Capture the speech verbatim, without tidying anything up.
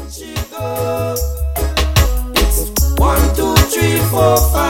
She go. It's one, two, three, four, five.